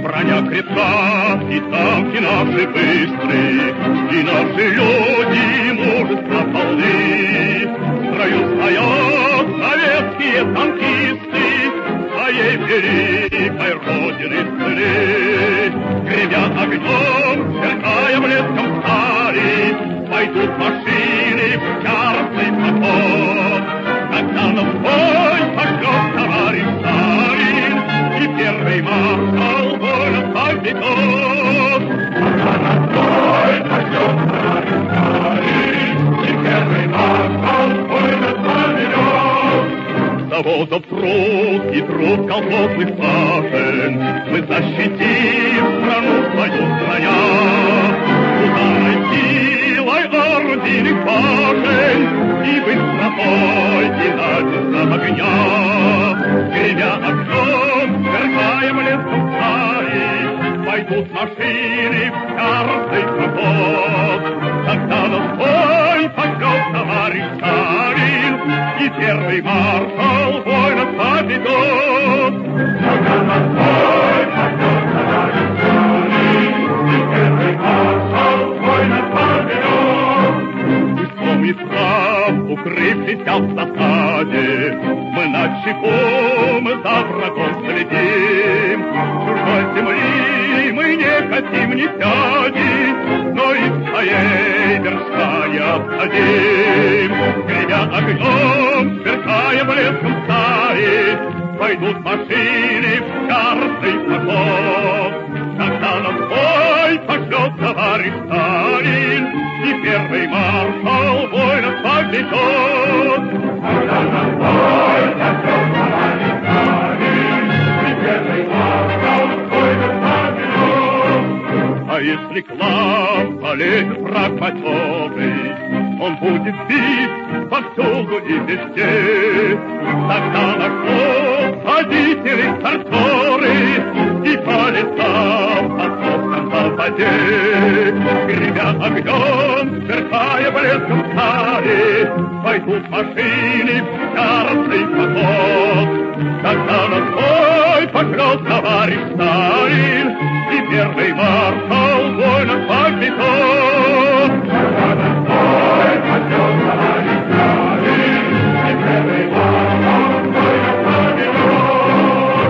броня крепка, и танки наши быстрые, и наши люди мужества полны. В строю стоят советские танкисты, своей великой родины цели. Гремя огнем, сверкая блеском стали, пойдут машины в яростный поход. Тогда на бой пошлет товарищ Сталин, и первый маршал воля поведет. Тогда на бой пошлет товарищ Сталин, и первый маршал воля поведет. Заводов труд и труд колхозных башен мы защитим страну свою страня. Ударной силой орудийных башен и быстротой динамичного огня. Гремя огнем, сверкая блеском стали, пойдут машины в яростный поход. Тогда на бой пошлет товарищ Сталин, и первый маршал война поведет. Тогда на бой пошлет товарищ Сталин, и первый маршал война поведет. И вспомнив прав, укрывшись в засаде, мы начеку, мы за врагом следим. Чужой земли мы не хотим ни сяди, но и своей вершка не обходим. Гремя огнем, сверкая блеском стали, пойдут машины в яростный поход. Когда на бой пошлет товарищ Сталин, и первый маршал воинов поведет. Когда на бой пошлет товарищ Сталин, и первый маршал воинов поведет. А если к нам полезет враг матерый, он будет бить повсюду и везде. Тогда на что водители стартеры и по лесам, по сопкам, по воде. Гремя огнем, сверкая блеском стали, пойдут машины в яростный поход. Тогда на бой пошлет товарищ Сталин, и первый маршал